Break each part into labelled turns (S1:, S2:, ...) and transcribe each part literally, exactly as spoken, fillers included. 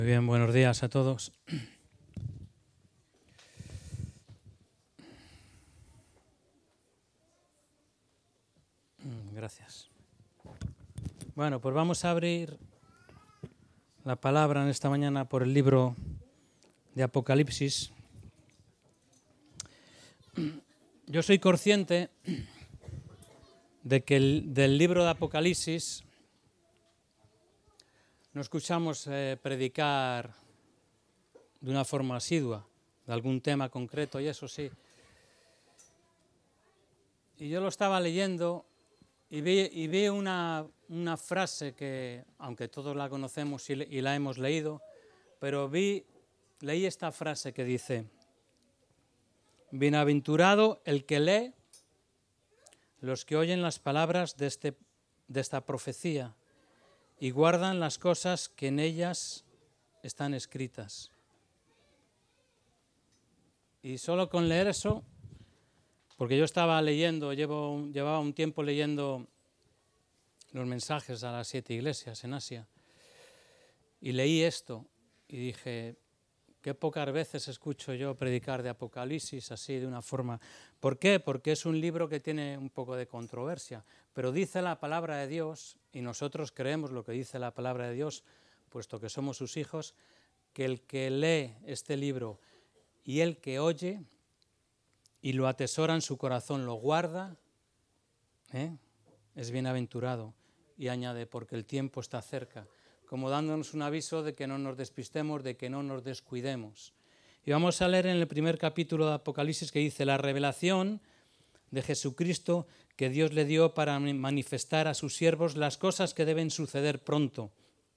S1: Muy bien, buenos días a todos. Gracias. Bueno, pues vamos a abrir la palabra en esta mañana por el libro de Apocalipsis. Yo soy consciente de que el, del libro de Apocalipsis no escuchamos eh, predicar de una forma asidua, de algún tema concreto, y eso sí. Y yo lo estaba leyendo y vi, y vi una, una frase que, aunque todos la conocemos y, y la hemos leído, pero vi, leí esta frase que dice: bienaventurado el que lee, los que oyen las palabras de, este, de esta profecía y guardan las cosas que en ellas están escritas. Y solo con leer eso, porque yo estaba leyendo, llevo, llevaba un tiempo leyendo los mensajes a las siete iglesias en Asia, y leí esto y dije, qué pocas veces escucho yo predicar de Apocalipsis así de una forma. ¿Por qué? Porque es un libro que tiene un poco de controversia, pero dice la palabra de Dios, y nosotros creemos lo que dice la palabra de Dios, puesto que somos sus hijos, que el que lee este libro y el que oye y lo atesora en su corazón, lo guarda, ¿eh? es bienaventurado. Y añade, porque el tiempo está cerca, como dándonos un aviso de que no nos despistemos, de que no nos descuidemos. Y vamos a leer en el primer capítulo de Apocalipsis que dice: la revelación de Jesucristo que Dios le dio para manifestar a sus siervos las cosas que deben suceder pronto.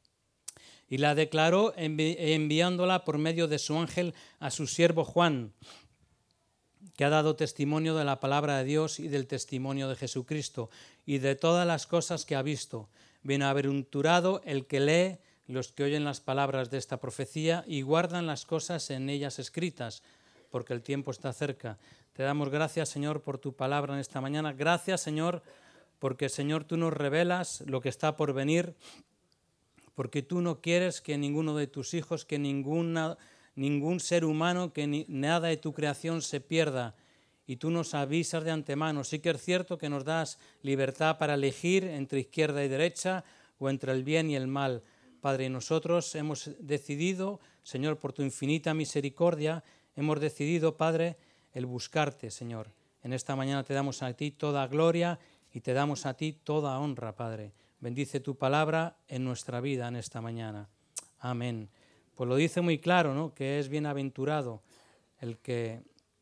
S1: Y la declaró envi- enviándola por medio de su ángel a su siervo Juan, que ha dado testimonio de la palabra de Dios y del testimonio de Jesucristo y de todas las cosas que ha visto. Bienaventurado el que lee, los que oyen las palabras de esta profecía y guardan las cosas en ellas escritas, porque el tiempo está cerca. Te damos gracias, Señor, por tu palabra en esta mañana. Gracias, Señor, porque, Señor, tú nos revelas lo que está por venir, porque tú no quieres que ninguno de tus hijos, que ninguna... ningún ser humano, que ni, nada de tu creación se pierda, y tú nos avisas de antemano. Sí que es cierto que nos das libertad para elegir entre izquierda y derecha o entre el bien y el mal. Padre, nosotros hemos decidido, Señor, por tu infinita misericordia, hemos decidido, Padre, el buscarte, Señor. En esta mañana te damos a ti toda gloria y te damos a ti toda honra, Padre. Bendice tu palabra en nuestra vida en esta mañana. Amén. Pues lo dice muy claro, ¿no? Que es bienaventurado el que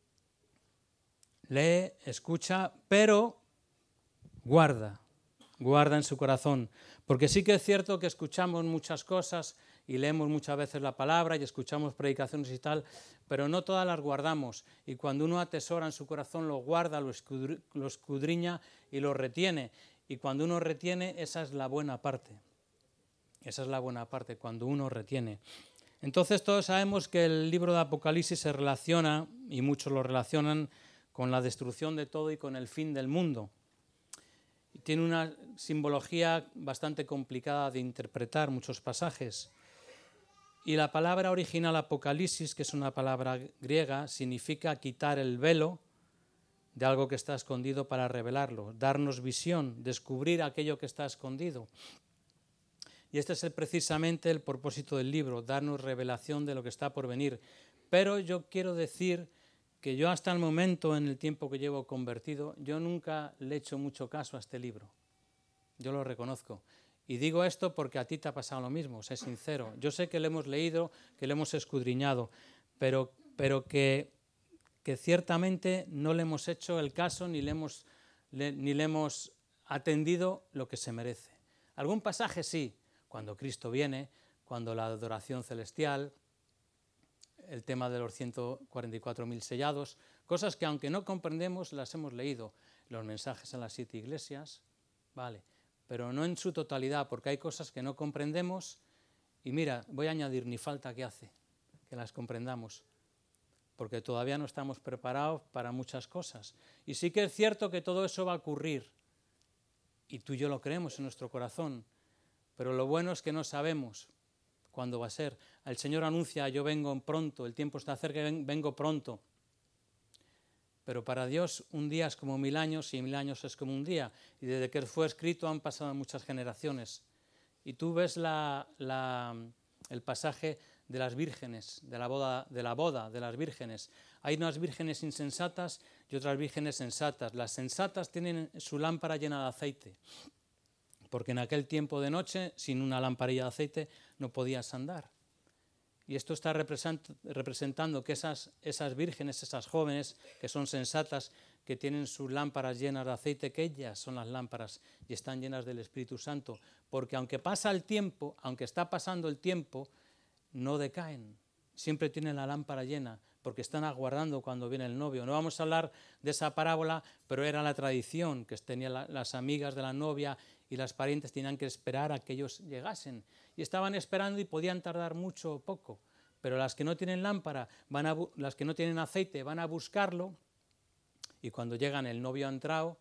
S1: lee, escucha, pero guarda, guarda en su corazón. Porque sí que es cierto que escuchamos muchas cosas y leemos muchas veces la palabra y escuchamos predicaciones y tal, pero no todas las guardamos. Y cuando uno atesora en su corazón, lo guarda, lo escudriña y lo retiene. Y cuando uno retiene, esa es la buena parte. Esa es la buena parte, cuando uno retiene. Entonces todos sabemos que el libro de Apocalipsis se relaciona, y muchos lo relacionan, con la destrucción de todo y con el fin del mundo. Y tiene una simbología bastante complicada de interpretar, muchos pasajes. Y la palabra original Apocalipsis, que es una palabra griega, significa quitar el velo de algo que está escondido para revelarlo, darnos visión, descubrir aquello que está escondido. Y este es el, precisamente el propósito del libro, darnos revelación de lo que está por venir. Pero yo quiero decir que yo hasta el momento, en el tiempo que llevo convertido, yo nunca le he hecho mucho caso a este libro. Yo lo reconozco. Y digo esto porque a ti te ha pasado lo mismo, sé sincero. Yo sé que lo hemos leído, que lo hemos escudriñado, pero, pero que, que ciertamente no le hemos hecho el caso ni le hemos, le, ni le hemos atendido lo que se merece. Algún pasaje sí. Cuando Cristo viene, cuando la adoración celestial, el tema de los ciento cuarenta y cuatro mil sellados, cosas que aunque no comprendemos las hemos leído, los mensajes en las siete iglesias, vale, pero no en su totalidad, porque hay cosas que no comprendemos y mira, voy a añadir, ni falta que hace que las comprendamos, porque todavía no estamos preparados para muchas cosas. Y sí que es cierto que todo eso va a ocurrir, y tú y yo lo creemos en nuestro corazón, pero lo bueno es que no sabemos cuándo va a ser. El Señor anuncia, yo vengo pronto, el tiempo está cerca, vengo pronto. Pero para Dios un día es como mil años y mil años es como un día. Y desde que fue escrito han pasado muchas generaciones. Y tú ves la, la, el pasaje de las vírgenes, de la, boda, de la boda de las vírgenes. Hay unas vírgenes insensatas y otras vírgenes sensatas. Las sensatas tienen su lámpara llena de aceite, porque en aquel tiempo de noche, sin una lamparilla de aceite, no podías andar. Y esto está representando que esas, esas vírgenes, esas jóvenes que son sensatas, que tienen sus lámparas llenas de aceite, que ellas son las lámparas y están llenas del Espíritu Santo, porque aunque pasa el tiempo, aunque está pasando el tiempo, no decaen, siempre tienen la lámpara llena, porque están aguardando cuando viene el novio. No vamos a hablar de esa parábola, pero era la tradición, que tenían la, las amigas de la novia y las parientes tenían que esperar a que ellos llegasen. Y estaban esperando y podían tardar mucho o poco, pero las que no tienen lámpara, van a, las que no tienen aceite, van a buscarlo, y cuando llegan el novio ha entrado,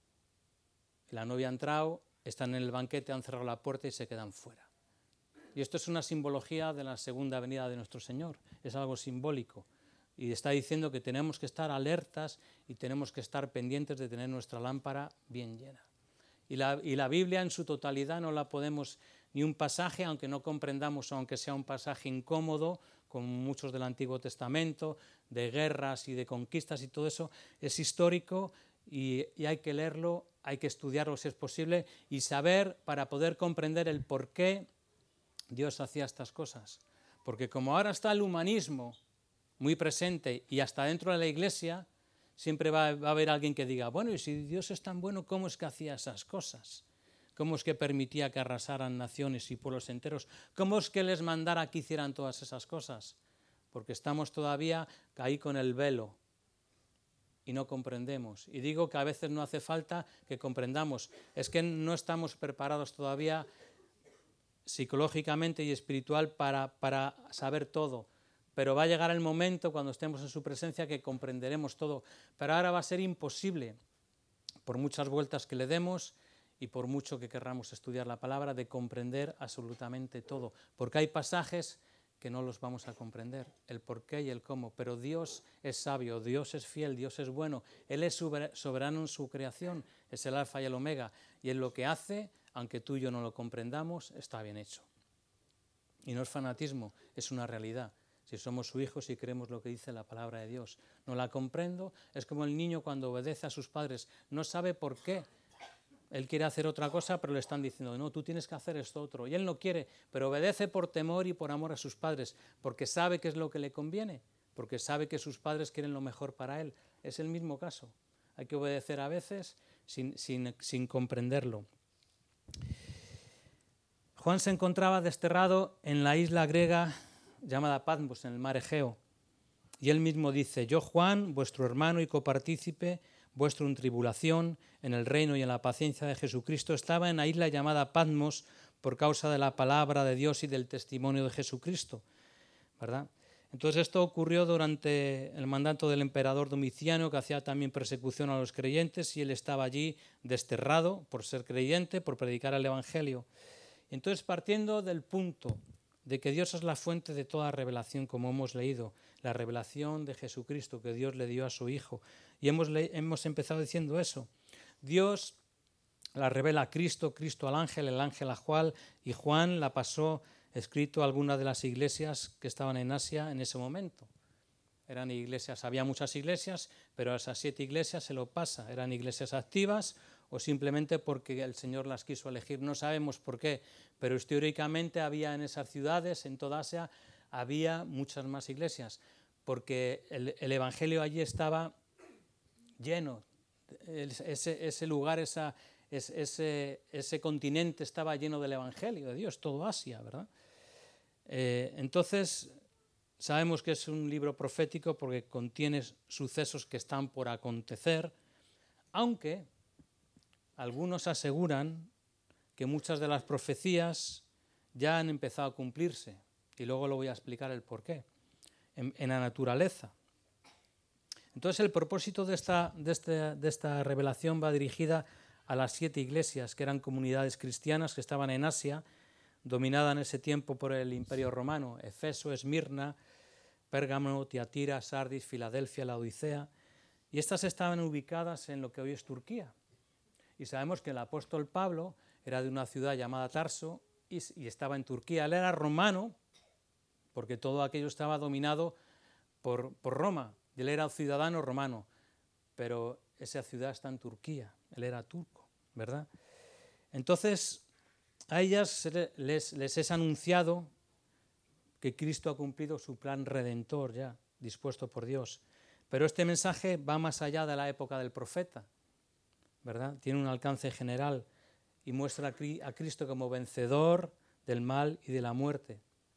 S1: la novia ha entrado, están en el banquete, han cerrado la puerta y se quedan fuera. Y esto es una simbología de la segunda venida de nuestro Señor, es algo simbólico. Y está diciendo que tenemos que estar alertas y tenemos que estar pendientes de tener nuestra lámpara bien llena. Y la, y la Biblia en su totalidad no la podemos, ni un pasaje, aunque no comprendamos, aunque sea un pasaje incómodo, como muchos del Antiguo Testamento, de guerras y de conquistas y todo eso, es histórico y, y hay que leerlo, hay que estudiarlo si es posible y saber para poder comprender el por qué Dios hacía estas cosas. Porque como ahora está el humanismo muy presente y hasta dentro de la Iglesia, siempre va, va a haber alguien que diga, bueno, y si Dios es tan bueno, ¿cómo es que hacía esas cosas? ¿Cómo es que permitía que arrasaran naciones y pueblos enteros? ¿Cómo es que les mandara que hicieran todas esas cosas? Porque estamos todavía ahí con el velo y no comprendemos. Y digo que a veces no hace falta que comprendamos, es que no estamos preparados todavía psicológicamente y espiritual para, para saber todo. Pero va a llegar el momento cuando estemos en su presencia que comprenderemos todo. Pero ahora va a ser imposible, por muchas vueltas que le demos y por mucho que querramos estudiar la palabra, de comprender absolutamente todo. Porque hay pasajes que no los vamos a comprender, el por qué y el cómo. Pero Dios es sabio, Dios es fiel, Dios es bueno. Él es soberano en su creación, es el alfa y el omega. Y en lo que hace, aunque tú y yo no lo comprendamos, está bien hecho. Y no es fanatismo, es una realidad. Si somos sus hijos y creemos lo que dice la palabra de Dios. No la comprendo, es como el niño cuando obedece a sus padres, no sabe por qué. Él quiere hacer otra cosa, pero le están diciendo, no, tú tienes que hacer esto otro. Y él no quiere, pero obedece por temor y por amor a sus padres, porque sabe que es lo que le conviene, porque sabe que sus padres quieren lo mejor para él. Es el mismo caso. Hay que obedecer a veces sin, sin, sin comprenderlo. Juan se encontraba desterrado en la isla griega llamada Patmos, en el mar Egeo. Y él mismo dice, yo Juan, vuestro hermano y copartícipe, vuestro en tribulación, en el reino y en la paciencia de Jesucristo, estaba en la isla llamada Patmos por causa de la palabra de Dios y del testimonio de Jesucristo, ¿verdad? Entonces esto ocurrió durante el mandato del emperador Domiciano, que hacía también persecución a los creyentes, y él estaba allí desterrado por ser creyente, por predicar el Evangelio. Entonces, partiendo del punto de que Dios es la fuente de toda revelación, como hemos leído, la revelación de Jesucristo que Dios le dio a su Hijo, y hemos, le- hemos empezado diciendo eso. Dios la revela a Cristo, Cristo al ángel, el ángel a Juan, y Juan la pasó escrito a algunas de las iglesias que estaban en Asia en ese momento. Eran iglesias, había muchas iglesias, pero a esas siete iglesias se lo pasa. Eran iglesias activas o simplemente porque el Señor las quiso elegir. No sabemos por qué, pero históricamente había en esas ciudades, en toda Asia, había muchas más iglesias, porque el, el Evangelio allí estaba lleno. Ese, ese lugar, esa, ese, ese continente estaba lleno del Evangelio de Dios, todo Asia, ¿verdad? Eh, entonces, sabemos que es un libro profético porque contiene sucesos que están por acontecer, aunque algunos aseguran que muchas de las profecías ya han empezado a cumplirse, y luego lo voy a explicar el porqué, en, en la naturaleza. Entonces el propósito de esta, de, este, de esta revelación va dirigida a las siete iglesias, que eran comunidades cristianas que estaban en Asia, dominada en ese tiempo por el Imperio Romano: Efeso, Esmirna, Pérgamo, Tiatira, Sardis, Filadelfia, la Odisea. Y estas estaban ubicadas en lo que hoy es Turquía. Y sabemos que el apóstol Pablo era de una ciudad llamada Tarso y, y estaba en Turquía. Él era romano porque todo aquello estaba dominado por, por Roma. Él era un ciudadano romano, pero esa ciudad está en Turquía. Él era turco, ¿verdad? Entonces, a ellas les, les es anunciado que Cristo ha cumplido su plan redentor ya, dispuesto por Dios. Pero este mensaje va más allá de la época del profeta, ¿verdad? Tiene un alcance general y muestra a Cristo como vencedor del mal y de la muerte.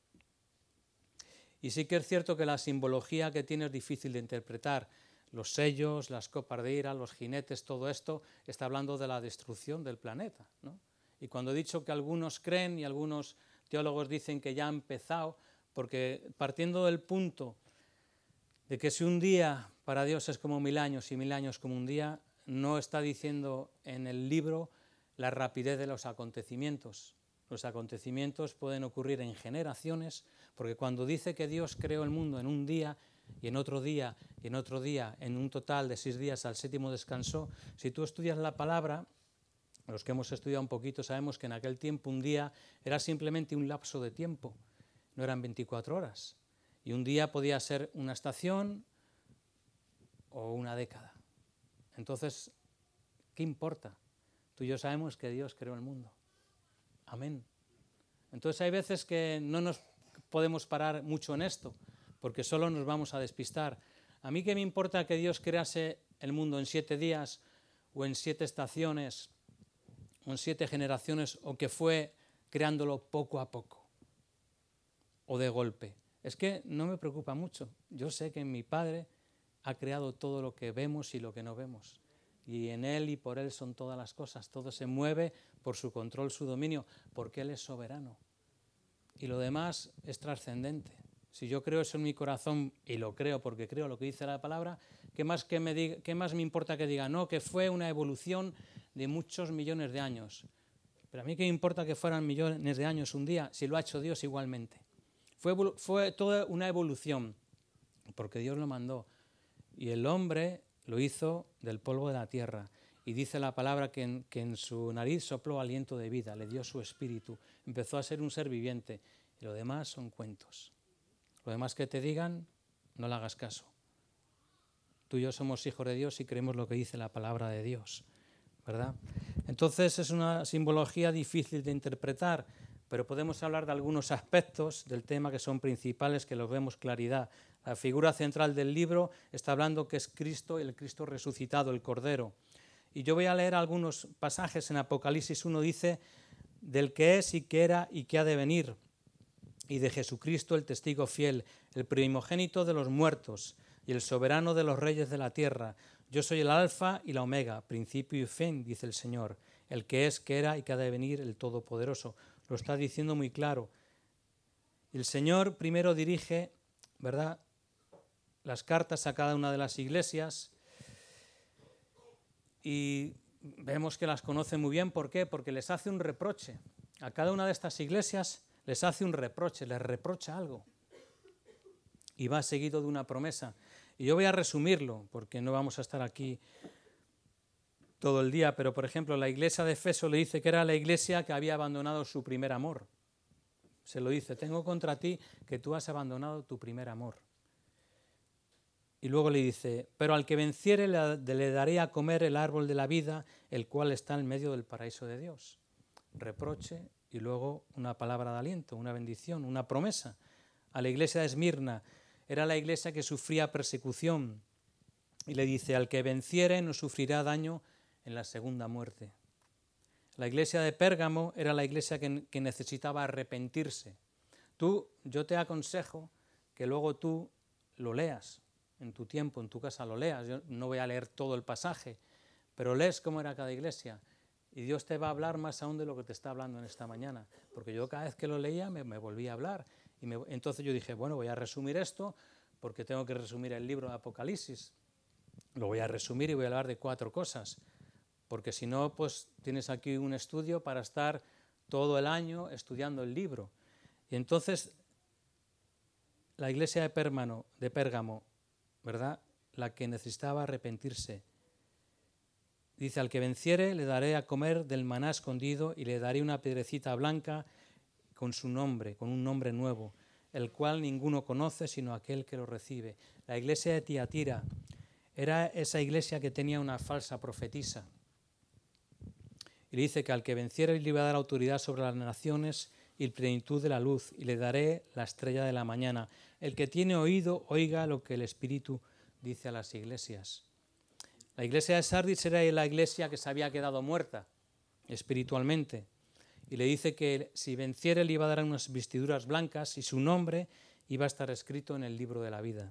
S1: Y sí que es cierto que la simbología que tiene es difícil de interpretar. Los sellos, las copas de ira, los jinetes, todo esto está hablando de la destrucción del planeta, ¿no? Y cuando he dicho que algunos creen y algunos teólogos dicen que ya ha empezado, porque partiendo del punto de que si un día para Dios es como mil años y mil años como un día, no está diciendo en el libro la rapidez de los acontecimientos. Los acontecimientos pueden ocurrir en generaciones, porque cuando dice que Dios creó el mundo en un día y en otro día y en otro día, en un total de seis días, al séptimo descansó, si tú estudias la palabra, los que hemos estudiado un poquito sabemos que en aquel tiempo un día era simplemente un lapso de tiempo, no eran veinticuatro horas. Y un día podía ser una estación o una década. Entonces, ¿qué importa? Tú y yo sabemos que Dios creó el mundo. Amén. Entonces hay veces que no nos podemos parar mucho en esto, porque solo nos vamos a despistar. A mí qué me importa que Dios crease el mundo en siete días, o en siete estaciones, o en siete generaciones, o que fue creándolo poco a poco, o de golpe. Es que no me preocupa mucho. Yo sé que mi Padre ha creado todo lo que vemos y lo que no vemos. Y en Él y por Él son todas las cosas. Todo se mueve por su control, su dominio, porque Él es soberano. Y lo demás es trascendente. Si yo creo eso en mi corazón, y lo creo porque creo lo que dice la palabra, ¿qué más, que me, diga, qué más me importa que diga? No, que fue una evolución de muchos millones de años. Pero a mí qué me importa que fueran millones de años un día, si lo ha hecho Dios igualmente. Fue, fue toda una evolución, porque Dios lo mandó. Y el hombre lo hizo del polvo de la tierra. Y dice la palabra que en, que en su nariz sopló aliento de vida, le dio su espíritu. Empezó a ser un ser viviente. Y lo demás son cuentos. Lo demás que te digan, no le hagas caso. Tú y yo somos hijos de Dios y creemos lo que dice la palabra de Dios, ¿verdad? Entonces es una simbología difícil de interpretar, pero podemos hablar de algunos aspectos del tema que son principales, que los vemos claridad. La figura central del libro está hablando que es Cristo, el Cristo resucitado, el Cordero. Y yo voy a leer algunos pasajes. En Apocalipsis uno dice del que es y que era y que ha de venir, y de Jesucristo el testigo fiel, el primogénito de los muertos y el soberano de los reyes de la tierra. Yo soy el alfa y la omega, principio y fin, dice el Señor, el que es, que era y que ha de venir, el Todopoderoso. Lo está diciendo muy claro. El Señor primero dirige, ¿verdad?, las cartas a cada una de las iglesias y vemos que las conoce muy bien. ¿Por qué? Porque les hace un reproche. A cada una de estas iglesias les hace un reproche, les reprocha algo. Y va seguido de una promesa. Y yo voy a resumirlo, porque no vamos a estar aquí todo el día, pero por ejemplo la iglesia de Efeso le dice que era la iglesia que había abandonado su primer amor. Se lo dice: tengo contra ti que tú has abandonado tu primer amor. Y luego le dice: pero al que venciere le, le daré a comer el árbol de la vida, el cual está en medio del paraíso de Dios. Reproche y luego una palabra de aliento, una bendición, una promesa. A la iglesia de Esmirna, era la iglesia que sufría persecución, y le dice: al que venciere no sufrirá daño en la segunda muerte. La iglesia de Pérgamo era la iglesia que, que necesitaba arrepentirse. Tú, yo te aconsejo que luego tú lo leas en tu tiempo, en tu casa lo leas. Yo no voy a leer todo el pasaje, pero lees cómo era cada iglesia y Dios te va a hablar más aún de lo que te está hablando en esta mañana, porque yo cada vez que lo leía me, me volvía a hablar. Y me, entonces yo dije, bueno, voy a resumir esto porque tengo que resumir el libro de Apocalipsis. Lo voy a resumir y voy a hablar de cuatro cosas, porque si no, pues tienes aquí un estudio para estar todo el año estudiando el libro. Y entonces la iglesia de Pérgamo, de Pérgamo, ¿verdad?, la que necesitaba arrepentirse. Dice, al que venciere le daré a comer del maná escondido y le daré una piedrecita blanca con su nombre, con un nombre nuevo, el cual ninguno conoce sino aquel que lo recibe. La iglesia de Tiatira era esa iglesia que tenía una falsa profetisa. Y le dice que al que venciere le iba a dar autoridad sobre las naciones y plenitud de la luz, y le daré la estrella de la mañana. El que tiene oído, oiga lo que el Espíritu dice a las iglesias. La iglesia de Sardis era la iglesia que se había quedado muerta espiritualmente. Y le dice que si venciere le iba a dar unas vestiduras blancas y su nombre iba a estar escrito en el libro de la vida.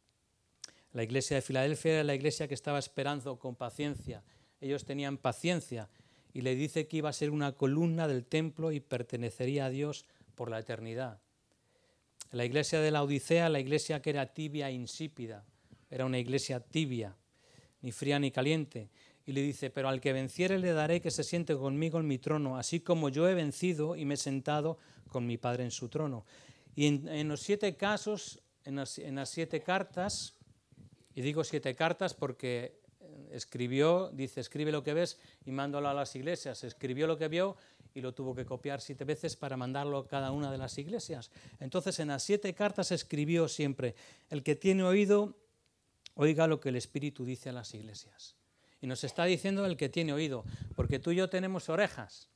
S1: La iglesia de Filadelfia era la iglesia que estaba esperando con paciencia. Ellos tenían paciencia y le dice que iba a ser una columna del templo y pertenecería a Dios por la eternidad. La iglesia de la Odisea, la iglesia que era tibia e insípida, era una iglesia tibia, ni fría ni caliente. Y le dice, pero al que venciere le daré que se siente conmigo en mi trono, así como yo he vencido y me he sentado con mi Padre en su trono. Y en, en los siete casos, en las, en las siete cartas, y digo siete cartas porque escribió, dice, escribe lo que ves y mándalo a las iglesias. Escribió lo que vio y lo tuvo que copiar siete veces para mandarlo a cada una de las iglesias. Entonces, en las siete cartas escribió siempre, el que tiene oído, oiga lo que el Espíritu dice a las iglesias. Y nos está diciendo el que tiene oído, porque tú y yo tenemos orejas,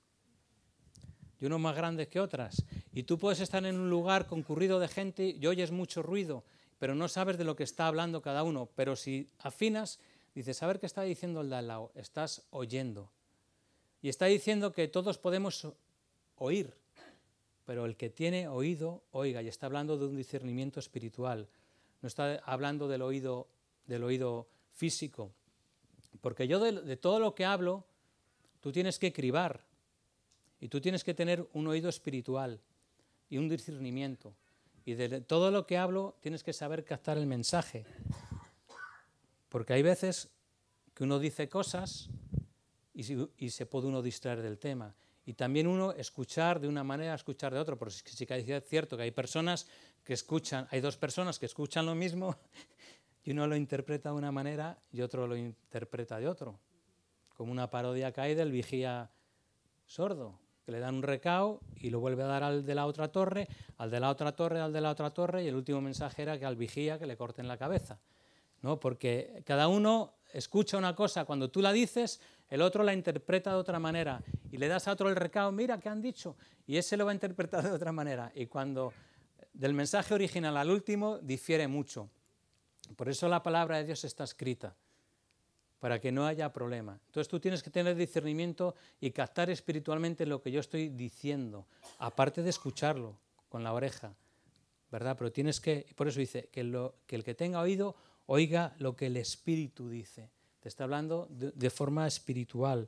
S1: y unos más grandes que otras. Y tú puedes estar en un lugar concurrido de gente y oyes mucho ruido, pero no sabes de lo que está hablando cada uno. Pero si afinas, dices, a ver qué está diciendo el de al lado, estás oyendo. Y está diciendo que todos podemos oír, pero el que tiene oído, oiga, y está hablando de un discernimiento espiritual. No está hablando del oído, del oído físico. Porque yo de, de todo lo que hablo, tú tienes que cribar y tú tienes que tener un oído espiritual y un discernimiento. Y de todo lo que hablo tienes que saber captar el mensaje. Porque hay veces que uno dice cosas y, y se puede uno distraer del tema. Y también uno escuchar de una manera, escuchar de otra. Porque sí que es cierto que hay personas que escuchan, hay dos personas que escuchan lo mismo y uno lo interpreta de una manera y otro lo interpreta de otro. Como una parodia que hay del vigía sordo, que le dan un recao y lo vuelve a dar al de la otra torre, al de la otra torre, al de la otra torre, y el último mensaje era que al vigía que le corten la cabeza, ¿no? Porque cada uno escucha una cosa, cuando tú la dices, el otro la interpreta de otra manera, y le das a otro el recao, mira qué han dicho, y ese lo va a interpretar de otra manera, y cuando del mensaje original al último difiere mucho. Por eso la palabra de Dios está escrita, para que no haya problema. Entonces tú tienes que tener discernimiento y captar espiritualmente lo que yo estoy diciendo, aparte de escucharlo con la oreja, ¿verdad? Pero tienes que, por eso dice, que, lo, que el que tenga oído, oiga lo que el Espíritu dice. Te está hablando de, de forma espiritual.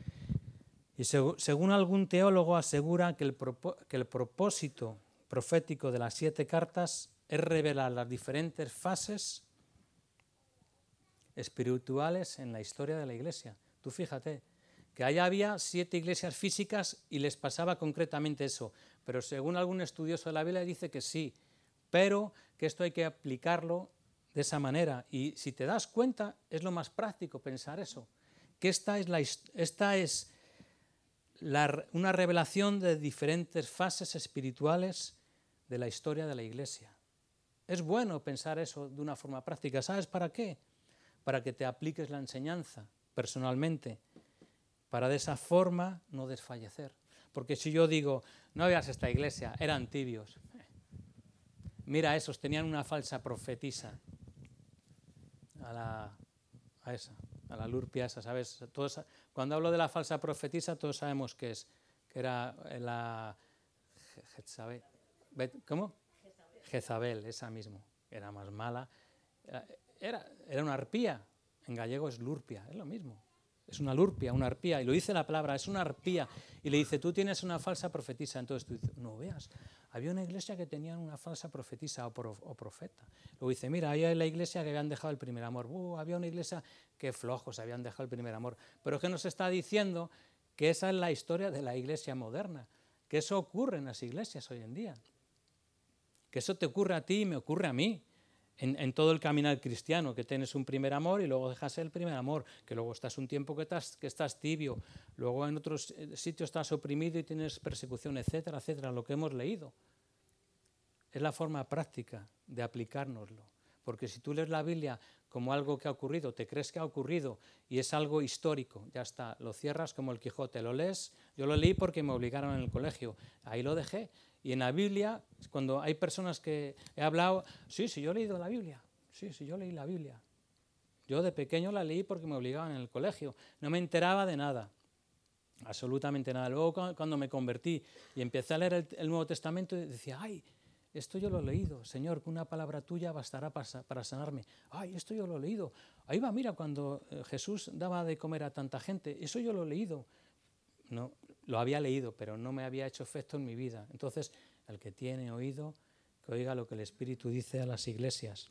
S1: Y seg- según algún teólogo asegura que el, propo, que el propósito profético de las siete cartas es revelar las diferentes fases espirituales en la historia de la iglesia. Tú fíjate, que allá había siete iglesias físicas y les pasaba concretamente eso, pero según algún estudioso de la Biblia dice que sí, pero que esto hay que aplicarlo de esa manera. Y si te das cuenta, es lo más práctico pensar eso, que esta es, la, esta es la, una revelación de diferentes fases espirituales de la historia de la iglesia. Es bueno pensar eso de una forma práctica. ¿Sabes para qué? Para que te apliques la enseñanza personalmente, para de esa forma no desfallecer. Porque si yo digo, no veas esta iglesia, eran tibios. Mira esos, tenían una falsa profetisa, a la, a esa, a la lurpia esa, ¿sabes? Todos, cuando hablo de la falsa profetisa, todos sabemos que es, que era la Jezabel. ¿Cómo? Jezabel, esa mismo, era más mala. Era, era una arpía, en gallego es lurpia, es lo mismo. Es una lurpia, una arpía, y lo dice la palabra, es una arpía. Y le dice, tú tienes una falsa profetisa. Entonces tú dices, no veas, había una iglesia que tenía una falsa profetisa o, prof, o profeta. Luego dice, mira, había la iglesia que habían dejado el primer amor. Uh, había una iglesia que flojos habían dejado el primer amor. Pero ¿qué nos está diciendo? que esa es la historia de la iglesia moderna, que eso ocurre en las iglesias hoy en día, que eso te ocurre a ti y me ocurre a mí. En, en todo el caminar cristiano, que tienes un primer amor y luego dejas el primer amor, que luego estás un tiempo que estás, que estás tibio, luego en otros sitios estás oprimido y tienes persecución, etcétera, etcétera, lo que hemos leído. Es la forma práctica de aplicárnoslo, porque si tú lees la Biblia como algo que ha ocurrido, te crees que ha ocurrido y es algo histórico, ya está, lo cierras como el Quijote, lo lees, yo lo leí porque me obligaron en el colegio, ahí lo dejé. Y en la Biblia, cuando hay personas que he hablado, sí, sí, yo he leído la Biblia, sí, sí, yo leí la Biblia. Yo de pequeño la leí porque me obligaban en el colegio, no me enteraba de nada, absolutamente nada. Luego cuando me convertí y empecé a leer el, el Nuevo Testamento, decía, ay, esto yo lo he leído, Señor, que una palabra tuya bastará para, para sanarme. Ay, esto yo lo he leído. Ahí va, mira, cuando Jesús daba de comer a tanta gente, eso yo lo he leído. No, lo había leído, pero no me había hecho efecto en mi vida. Entonces, el que tiene oído, que oiga lo que el Espíritu dice a las iglesias.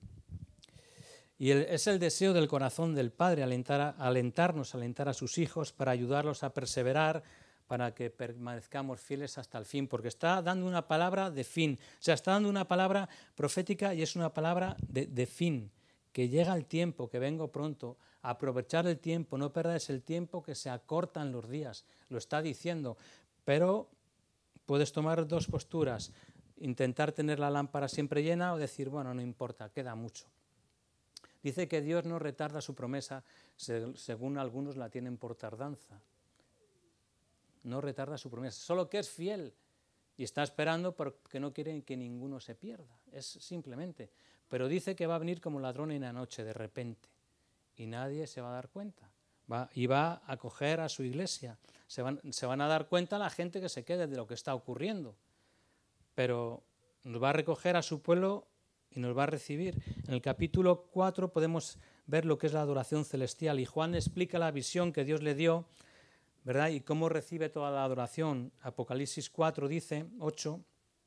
S1: Y el, es el deseo del corazón del Padre, alentar a, alentarnos, alentar a sus hijos para ayudarlos a perseverar, para que permanezcamos fieles hasta el fin, porque está dando una palabra de fin, o sea, está dando una palabra profética y es una palabra de, de fin, que llega el tiempo, que vengo pronto, a aprovechar el tiempo, no perdáis el tiempo, que se acortan los días, lo está diciendo, pero puedes tomar dos posturas, intentar tener la lámpara siempre llena o decir, bueno, no importa, queda mucho. Dice que Dios no retarda su promesa, según algunos la tienen por tardanza. No retarda su promesa, solo que es fiel y está esperando porque no quiere que ninguno se pierda, es simplemente. Pero dice que va a venir como ladrón en la noche, de repente, y nadie se va a dar cuenta. Va, y va a coger a su iglesia. Se van, se van a dar cuenta la gente que se quede de lo que está ocurriendo. Pero nos va a recoger a su pueblo y nos va a recibir. En el capítulo cuatro podemos ver lo que es la adoración celestial. Y Juan explica la visión que Dios le dio, ¿verdad? Y cómo recibe toda la adoración. Apocalipsis cuatro dice, ocho,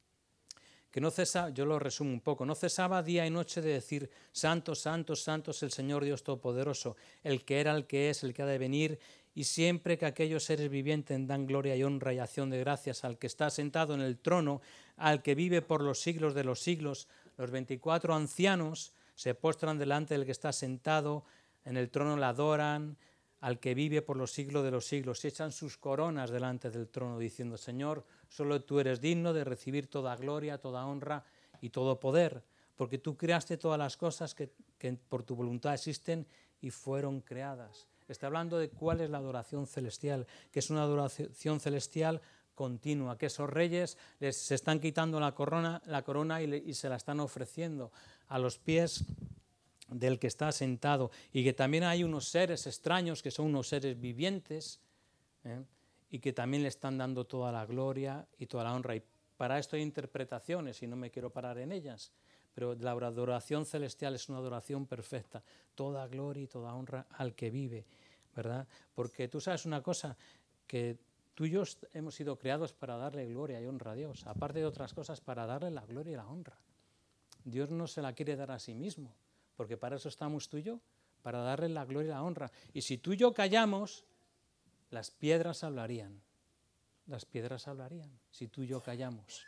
S1: que no cesaba, yo lo resumo un poco, no cesaba día y noche de decir, santo, santo, santo es el Señor Dios Todopoderoso, el que era, el que es, el que ha de venir, y siempre que aquellos seres vivientes dan gloria y honra y acción de gracias al que está sentado en el trono, al que vive por los siglos de los siglos, los veinticuatro ancianos se postran delante del que está sentado en el trono, le adoran, al que vive por los siglos de los siglos, y echan sus coronas delante del trono, diciendo, Señor, solo tú eres digno de recibir toda gloria, toda honra y todo poder, porque tú creaste todas las cosas que, que por tu voluntad existen y fueron creadas. Está hablando de cuál es la adoración celestial, que es una adoración celestial continua, que esos reyes les se están quitando la corona, la corona y, le, y se la están ofreciendo a los pies del que está sentado, y que también hay unos seres extraños que son unos seres vivientes, ¿eh? y que también le están dando toda la gloria y toda la honra. Y para esto hay interpretaciones y no me quiero parar en ellas, pero la adoración celestial es una adoración perfecta, toda gloria y toda honra al que vive, ¿verdad? Porque tú sabes una cosa, que tú y yo hemos sido creados para darle gloria y honra a Dios, aparte de otras cosas, para darle la gloria y la honra. Dios no se la quiere dar a sí mismo, porque para eso estamos tú y yo, para darle la gloria y la honra. Y si tú y yo callamos, las piedras hablarían. Las piedras hablarían, si tú y yo callamos.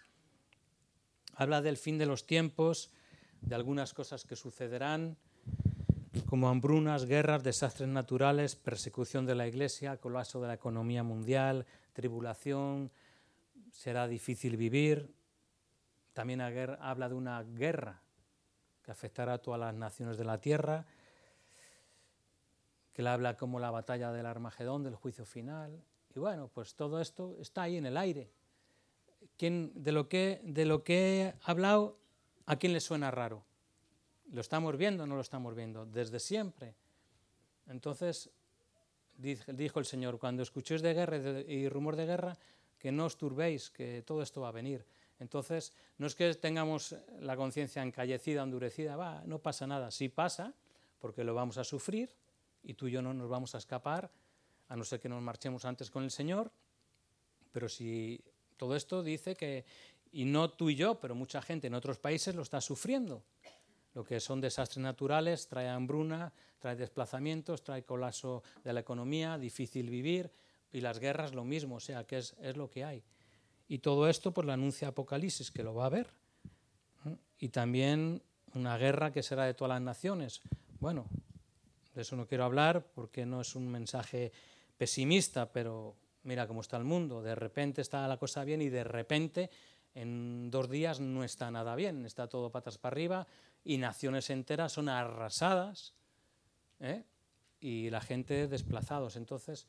S1: Habla del fin de los tiempos, de algunas cosas que sucederán, como hambrunas, guerras, desastres naturales, persecución de la Iglesia, colapso de la economía mundial, tribulación, será difícil vivir. También habla de una guerra que afectará a todas las naciones de la tierra, que le habla como la batalla del Armagedón, del juicio final. Y bueno, pues todo esto está ahí en el aire. ¿Quién, de, lo que, de lo que he hablado, ¿a quién le suena raro? ¿Lo estamos viendo o no lo estamos viendo? Desde siempre. Entonces, dijo el Señor, cuando escuchéis de guerra y rumor de guerra, que no os turbéis, que todo esto va a venir. Entonces, no es que tengamos la conciencia encallecida, endurecida, va, no pasa nada. Sí pasa, porque lo vamos a sufrir y tú y yo no nos vamos a escapar, a no ser que nos marchemos antes con el Señor. Pero si todo esto dice que, y no tú y yo, pero mucha gente en otros países lo está sufriendo. Lo que son desastres naturales, trae hambruna, trae desplazamientos, trae colapso de la economía, difícil vivir, y las guerras lo mismo, o sea, que es, es lo que hay. Y todo esto pues lo anuncia Apocalipsis, que lo va a ver. ¿eh? Y también una guerra que será de todas las naciones. Bueno, de eso no quiero hablar porque no es un mensaje pesimista, pero mira cómo está el mundo. De repente está la cosa bien y de repente en dos días no está nada bien, está todo patas para arriba y naciones enteras son arrasadas, ¿eh? y la gente desplazados. Entonces,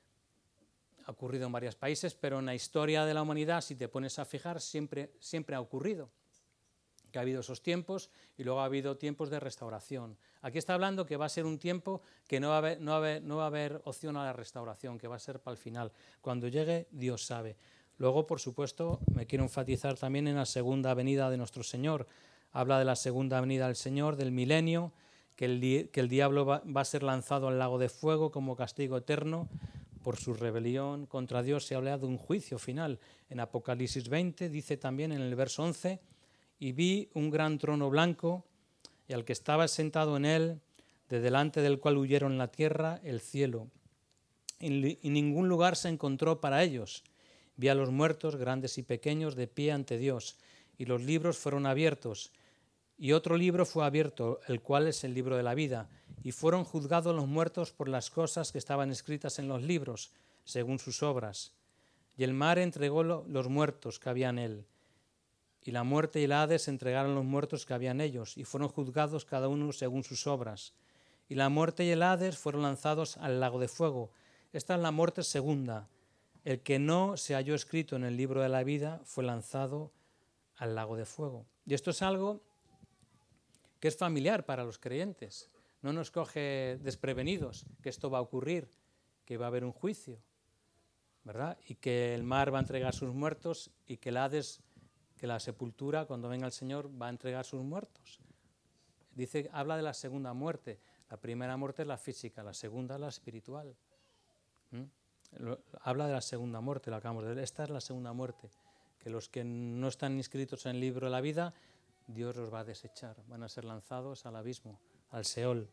S1: ha ocurrido en varios países, pero en la historia de la humanidad, si te pones a fijar, siempre, siempre ha ocurrido, que ha habido esos tiempos y luego ha habido tiempos de restauración. Aquí está hablando que va a ser un tiempo que no va a haber, no va a haber, no va a haber opción a la restauración, que va a ser para el final. Cuando llegue, Dios sabe. Luego, por supuesto, me quiero enfatizar también en la segunda venida de nuestro Señor. Habla de la segunda venida del Señor, del milenio, que el, que el diablo va, va a ser lanzado al lago de fuego como castigo eterno por su rebelión contra Dios. Se habla de un juicio final. En Apocalipsis veinte dice también en el verso once: y vi un gran trono blanco, y al que estaba sentado en él, de delante del cual huyeron la tierra, el cielo, y, y ningún lugar se encontró para ellos. Vi a los muertos, grandes y pequeños, de pie ante Dios, y los libros fueron abiertos, y otro libro fue abierto, el cual es el libro de la vida, y fueron juzgados los muertos por las cosas que estaban escritas en los libros, según sus obras. Y el mar entregó los muertos que había en él, y la muerte y el Hades entregaron los muertos que había en ellos, y fueron juzgados cada uno según sus obras. Y la muerte y el Hades fueron lanzados al lago de fuego. Esta es la muerte segunda. El que no se halló escrito en el libro de la vida fue lanzado al lago de fuego. Y esto es algo que es familiar para los creyentes. No nos coge desprevenidos que esto va a ocurrir, que va a haber un juicio, ¿verdad? Y que el mar va a entregar sus muertos y que el Hades, que la sepultura, cuando venga el Señor, va a entregar sus muertos. Dice, habla de la segunda muerte. La primera muerte es la física, la segunda es la espiritual. ¿Mm? Habla de la segunda muerte, lo acabamos de ver. Esta es la segunda muerte, que los que no están inscritos en el libro de la vida, Dios los va a desechar, van a ser lanzados al abismo, al Seol.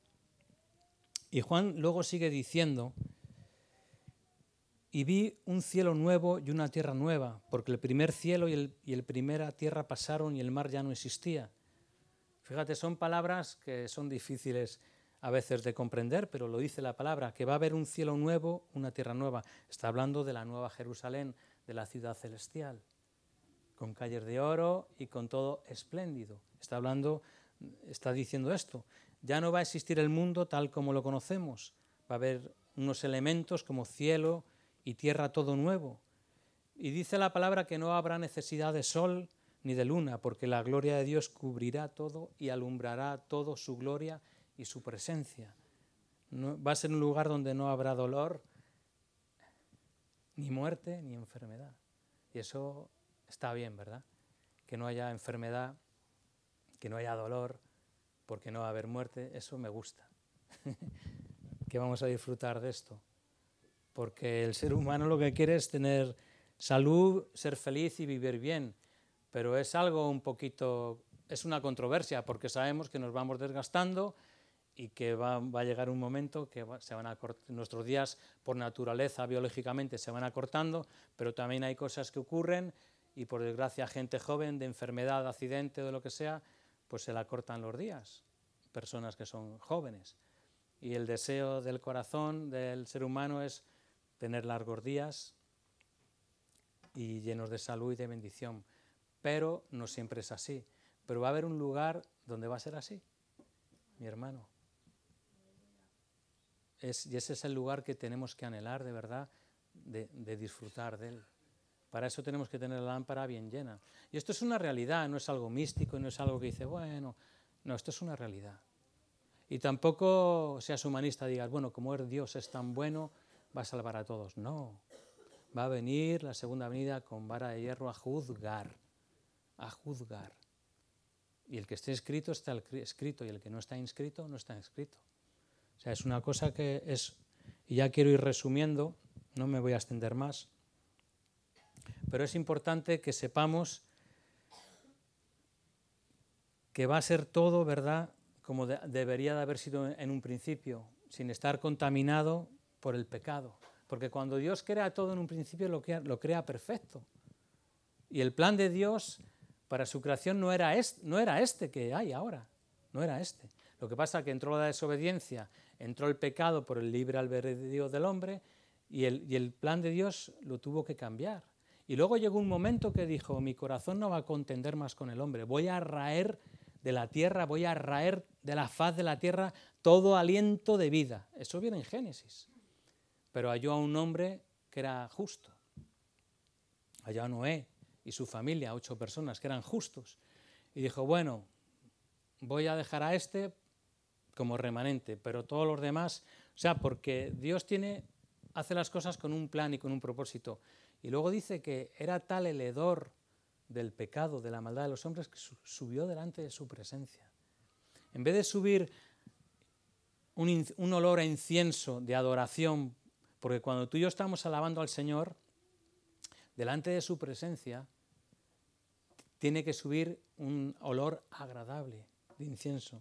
S1: Y Juan luego sigue diciendo: y vi un cielo nuevo y una tierra nueva, porque el primer cielo y el, y el primera tierra pasaron y el mar ya no existía. Fíjate, son palabras que son difíciles a veces de comprender, pero lo dice la palabra, que va a haber un cielo nuevo, una tierra nueva. Está hablando de la nueva Jerusalén, de la ciudad celestial, con calles de oro y con todo espléndido. Está hablando, está diciendo esto. Ya no va a existir el mundo tal como lo conocemos. Va a haber unos elementos como cielo y tierra, todo nuevo. Y dice la palabra que no habrá necesidad de sol ni de luna, porque la gloria de Dios cubrirá todo y alumbrará todo su gloria y su presencia. No, va a ser un lugar donde no habrá dolor, ni muerte, ni enfermedad. Y eso está bien, ¿verdad? Que no haya enfermedad, que no haya dolor, porque no va a haber muerte, eso me gusta. Que vamos a disfrutar de esto. Porque el ser humano lo que quiere es tener salud, ser feliz y vivir bien. Pero es algo un poquito, es una controversia, porque sabemos que nos vamos desgastando y que va, va a llegar un momento que va, se van a cortar, nuestros días por naturaleza, biológicamente, se van acortando, pero también hay cosas que ocurren y por desgracia gente joven de enfermedad, de accidente o de lo que sea, pues se le acortan los días, personas que son jóvenes. Y el deseo del corazón del ser humano es tener largos días y llenos de salud y de bendición. Pero no siempre es así. Pero va a haber un lugar donde va a ser así, mi hermano. Es, y ese es el lugar que tenemos que anhelar de verdad, de, de disfrutar de él. Para eso tenemos que tener la lámpara bien llena. Y esto es una realidad, no es algo místico, no es algo que dice, bueno, no, esto es una realidad. Y tampoco seas humanista, digas, bueno, como es Dios es tan bueno, va a salvar a todos. No, va a venir la segunda venida con vara de hierro a juzgar, a juzgar. Y el que esté inscrito está escrito, y el que no está inscrito no está inscrito. O sea, es una cosa que es, y ya quiero ir resumiendo, no me voy a extender más, pero es importante que sepamos que va a ser todo, ¿verdad?, como de, debería de haber sido en un principio, sin estar contaminado por el pecado. Porque cuando Dios crea todo en un principio lo crea, lo crea perfecto. Y el plan de Dios para su creación no era, este, no era este que hay ahora, no era este. Lo que pasa es que entró la desobediencia, entró el pecado por el libre albedrío del hombre y el, y el plan de Dios lo tuvo que cambiar. Y luego llegó un momento que dijo, mi corazón no va a contender más con el hombre, voy a raer de la tierra, voy a raer de la faz de la tierra todo aliento de vida. Eso viene en Génesis. Pero halló a un hombre que era justo. Halló a Noé y su familia, ocho personas que eran justos. Y dijo, bueno, voy a dejar a este como remanente, pero todos los demás, o sea, porque Dios tiene, hace las cosas con un plan y con un propósito. Y luego dice que era tal el hedor del pecado, de la maldad de los hombres, que subió delante de su presencia. En vez de subir un, un olor a incienso de adoración, porque cuando tú y yo estamos alabando al Señor, delante de su presencia, tiene que subir un olor agradable de incienso,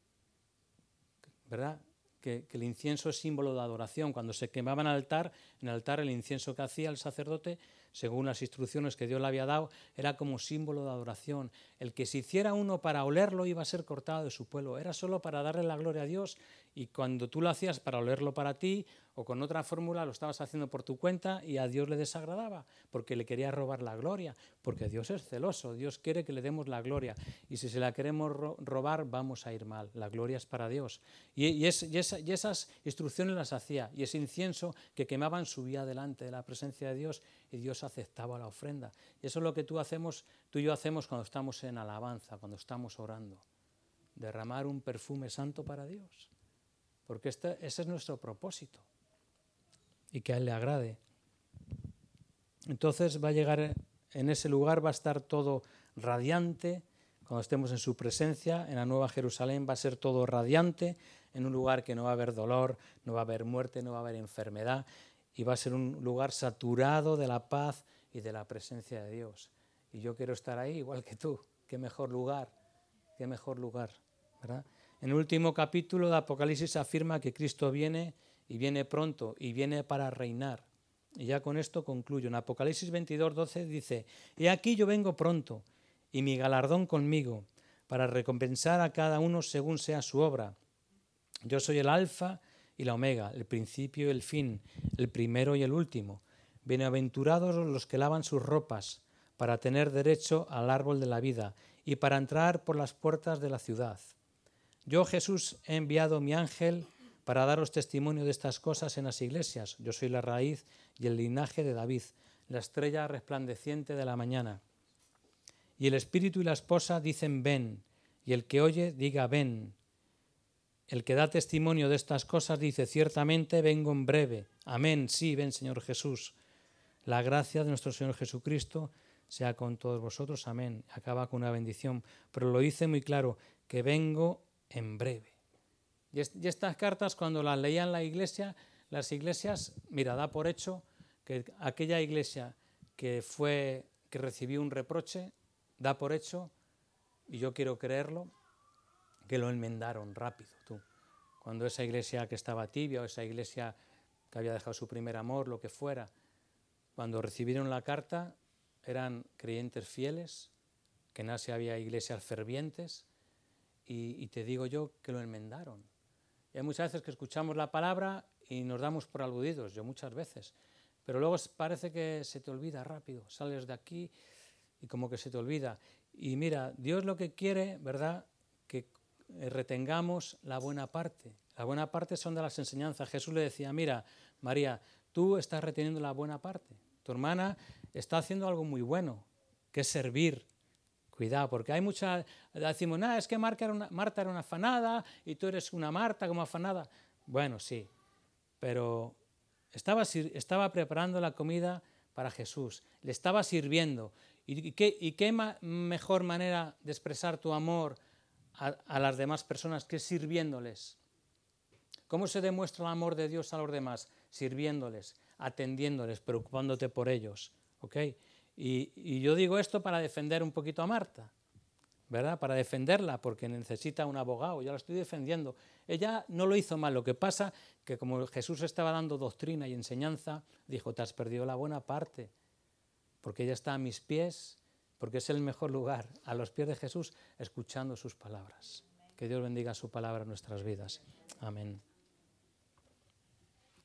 S1: ¿verdad? Que, que el incienso es símbolo de adoración. Cuando se quemaba en el altar, en el altar el incienso que hacía el sacerdote, según las instrucciones que Dios le había dado, era como símbolo de adoración. El que se hiciera uno para olerlo iba a ser cortado de su pueblo. Era solo para darle la gloria a Dios, y cuando tú lo hacías para olerlo para ti o con otra fórmula lo estabas haciendo por tu cuenta y a Dios le desagradaba porque le quería robar la gloria, porque Dios es celoso, Dios quiere que le demos la gloria y si se la queremos ro- robar vamos a ir mal. La gloria es para Dios. Y, y, es, y, esa, y esas instrucciones las hacía, y ese incienso que quemaban subía delante de la presencia de Dios y Dios aceptaba la ofrenda. Y eso es lo que tú, hacemos, tú y yo hacemos cuando estamos en alabanza, cuando estamos orando, derramar un perfume santo para Dios, porque este, ese es nuestro propósito y que a Él le agrade. Entonces va a llegar, en ese lugar va a estar todo radiante, cuando estemos en su presencia, en la Nueva Jerusalén va a ser todo radiante, en un lugar que no va a haber dolor, no va a haber muerte, no va a haber enfermedad, y va a ser un lugar saturado de la paz y de la presencia de Dios. Y yo quiero estar ahí igual que tú. Qué mejor lugar, qué mejor lugar, ¿verdad? En el último capítulo de Apocalipsis afirma que Cristo viene y viene pronto y viene para reinar. Y ya con esto concluyo. En Apocalipsis veintidós, doce dice, he aquí yo vengo pronto y mi galardón conmigo para recompensar a cada uno según sea su obra. Yo soy el alfa y la omega, el principio y el fin, el primero y el último. Bienaventurados los que lavan sus ropas para tener derecho al árbol de la vida y para entrar por las puertas de la ciudad. Yo, Jesús, he enviado mi ángel para daros testimonio de estas cosas en las iglesias. Yo soy la raíz y el linaje de David, la estrella resplandeciente de la mañana. Y el espíritu y la esposa dicen ven, y el que oye diga ven. El que da testimonio de estas cosas dice ciertamente vengo en breve. Amén, sí, ven Señor Jesús. La gracia de nuestro Señor Jesucristo sea con todos vosotros. Amén. Acaba con una bendición, pero lo dice muy claro, que vengo en breve. Y, est- y estas cartas, cuando las leían la iglesia, las iglesias, mira, da por hecho que aquella iglesia que fue, que recibió un reproche, da por hecho, y yo quiero creerlo, que lo enmendaron rápido, tú. Cuando esa iglesia que estaba tibia o esa iglesia que había dejado su primer amor, lo que fuera, cuando recibieron la carta, eran creyentes fieles, que en Asia había iglesias fervientes, y, y te digo yo que lo enmendaron. Y hay muchas veces que escuchamos la palabra y nos damos por aludidos, yo muchas veces, pero luego parece que se te olvida rápido, sales de aquí y como que se te olvida. Y mira, Dios lo que quiere, ¿verdad?, que retengamos la buena parte. La buena parte son de las enseñanzas. Jesús le decía, mira, María, tú estás reteniendo la buena parte. Tu hermana está haciendo algo muy bueno, que es servir. Cuidado, porque hay muchas, decimos, nada, es que Marta era, una, Marta era una afanada y tú eres una Marta como afanada. Bueno, sí, pero estaba, estaba preparando la comida para Jesús, le estaba sirviendo. ¿Y qué, y qué ma, mejor manera de expresar tu amor a, a las demás personas que sirviéndoles? ¿Cómo se demuestra el amor de Dios a los demás? Sirviéndoles, atendiéndoles, preocupándote por ellos, ¿ok? Y, y yo digo esto para defender un poquito a Marta, ¿verdad? Para defenderla, porque necesita un abogado, yo la estoy defendiendo. Ella no lo hizo mal, lo que pasa que como Jesús estaba dando doctrina y enseñanza, dijo, te has perdido la buena parte, porque ella está a mis pies, porque es el mejor lugar, a los pies de Jesús, escuchando sus palabras. Que Dios bendiga su palabra en nuestras vidas. Amén.